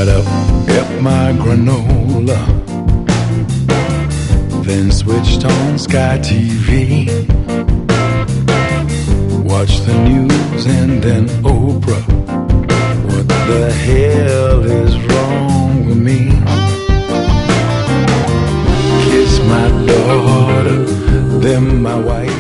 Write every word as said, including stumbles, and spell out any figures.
Got up, ate my granola, then switched on Sky T V. Watched the news and then Oprah. What the hell is wrong with me? Kiss my daughter, then my wife.